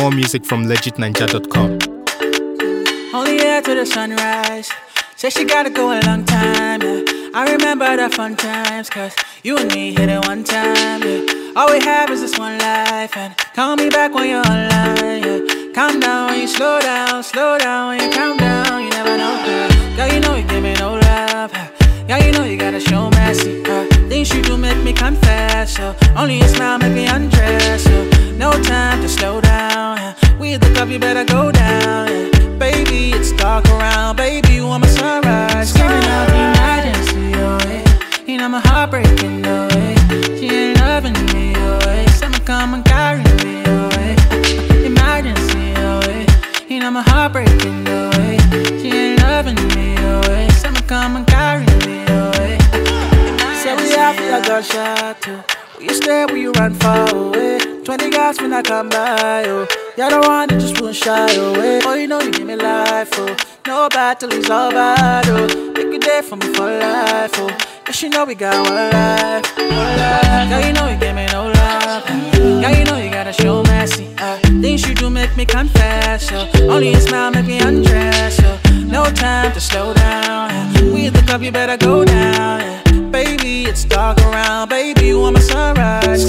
More music from legitninja.com. Only here to the sunrise. Said she gotta go a long time, yeah. I remember the fun times, cause you and me hit it one time, yeah. All we have is this one life, and call me back when you're online, yeah. Calm down when you slow down when you calm down, you never know, girl, you know you give me no love, girl, you know you gotta show mercy, things you do make me confess, so only a smile make me undress, so no time to slow down, we hit the club, you better go down, yeah. Baby, it's dark around, baby, you want my sunrise. Screaming out the emergency, oh, yeah. You know my heart breaking, oh, yeah. She ain't loving me, oh, yeah. Someone come and carry me, oh, yeah. Emergency, oh, yeah. You know my heart breaking, oh, yeah. She ain't loving me, oh, yeah. Someone come and carry me, oh, yeah. Say we out for your gunshot, too. Will you stay, will you run far away? 20 guys when I come by, oh. You're the one that just won't shy away. Oh, you know you give me life, oh. No battle is all bad, oh. Make a day for me for life, oh. Cause you know we got one life, one life. Girl, you know you give me no love. Girl, you know you gotta show mercy. Things you do make me confess, so only a smile make me undress, so no time to slow down. We hit the club, you better go down. Baby, it's dark around, baby, you want my sunrise.